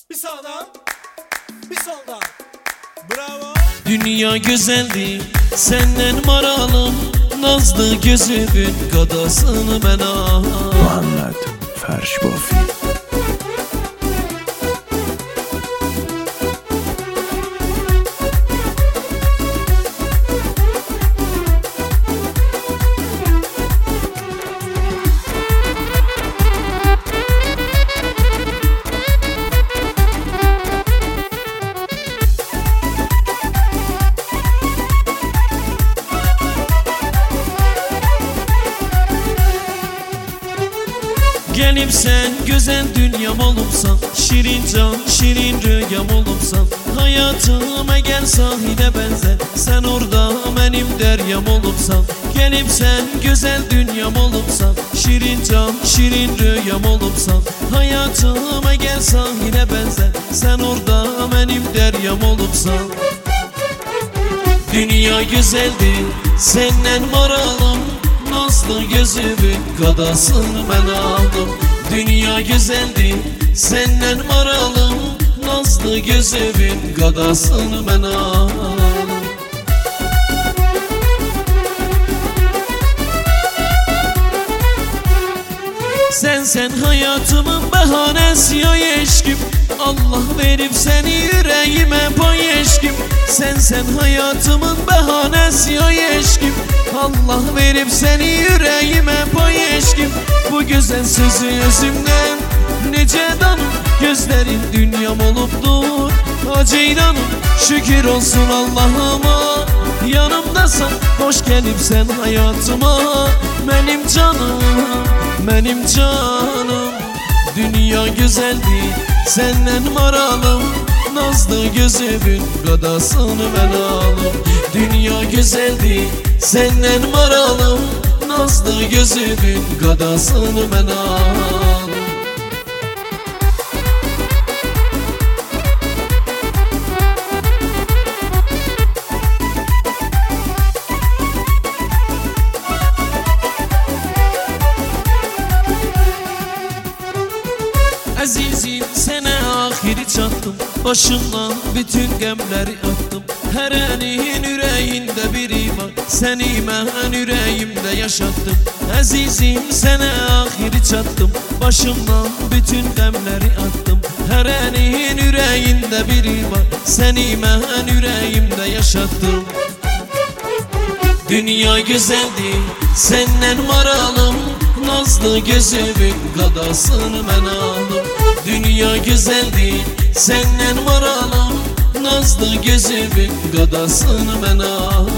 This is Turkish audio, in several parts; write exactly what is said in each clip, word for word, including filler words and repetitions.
Bir sağdan, bir soldan. Bravo. Dünya güzeldi, senden maralım. Nazlı gözümün kadasını ben al. Muhammed Ferş Bofi. Gelip sen güzel dünyam olupsan, şirin can, şirin rüyam olupsan, hayatıma gel sahile benzer, sen orada benim deryam olupsan. Gelip sen güzel dünyam olupsan, şirin can, şirin rüyam olupsan, hayatıma gel sahile benzer, sen orada benim deryam olupsan. Dünya güzeldi, senden maralım. Nazlı gözümün kadasını ben aldım. Dünya güzeldi, senden maralım. Nazlı gözümün kadasını ben aldım. Sen sen hayatımın bahanesi ya eşkim. Allah verip seni yüreğime pay eşkim. Sen sen hayatımın bahanesi ya eşkim. Allah verip seni yüreğime pay eşkim. Bu güzel sözü özümden nece danım. Gözlerin dünyam olupdur ha ceylanım. Şükür olsun Allah'ıma yanımdasan. Hoş gelip sen hayatıma. Benim canım, benim canım. Dünya güzeldi, senden maralım. Nazlı gözümün kadasını ben alım. Dünya güzeldi, senden maralım. Nazlı gözümün kadasını ben alım. Azizim sana ahiri çattım. Başımdan bütün gemleri attım. Her enin yüreğinde biri var. Seni ben yüreğimde yaşattım. Azizim sana ahiri çattım. Başımdan bütün gemleri attım. Her enin yüreğinde biri var. Seni ben yüreğimde yaşattım. Dünya güzeldi, senden maralım. Nazlı gözümün kadasını ben aldım. Dünya güzeldi, senden maralım. Nazlı gözümün kadasını ben aldım.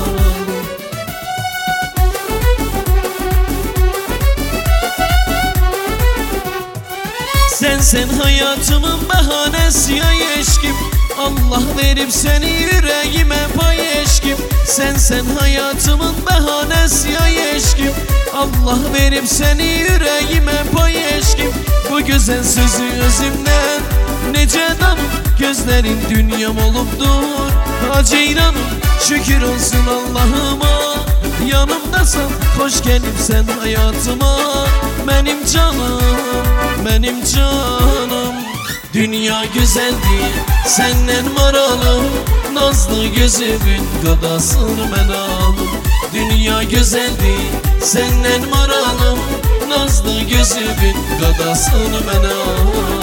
Sen sen hayatımın bahanesi ya eşkim. Allah verip seni yüreğime pay eşkim. Sen sen hayatımın bahanesi ya eşkim. Allah verip seni yüreğime pay eşkim. Bu güzel sözü özümden nece danım. Gözlerin dünyam olupdur ha ceylanım. Şükür olsun Allah'ıma yanımdasan. Hoş gelip sen hayatıma. Benim canım, benim canım. Dünya güzeldi, senden maralım. Nazlı gözümün kadasını ben aldım. Dünya güzeldi, senden maralım. Nazlı gözümün kadasını ben aldım.